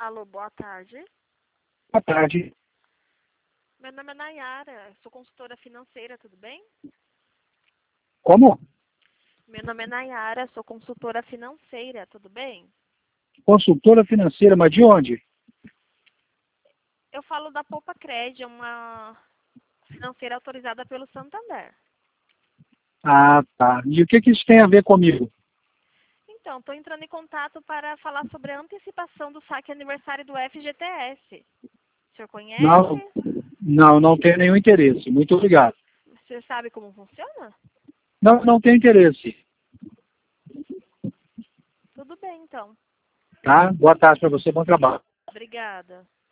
Alô, boa tarde. Boa tarde. Meu nome é Nayara, sou consultora financeira, tudo bem? Como? Meu nome é Nayara, sou consultora financeira, tudo bem? Consultora financeira, mas de onde? Eu falo da Poupa Cred, uma financeira autorizada pelo Santander. Ah, tá. E o que isso tem a ver comigo? Então, estou entrando em contato para falar sobre a antecipação do saque aniversário do FGTS. O senhor Não, conhece? não tenho nenhum interesse. Muito obrigado. Você sabe como funciona? Não tenho interesse. Tudo bem, então. Tá? Boa tarde para você, bom trabalho. Obrigada.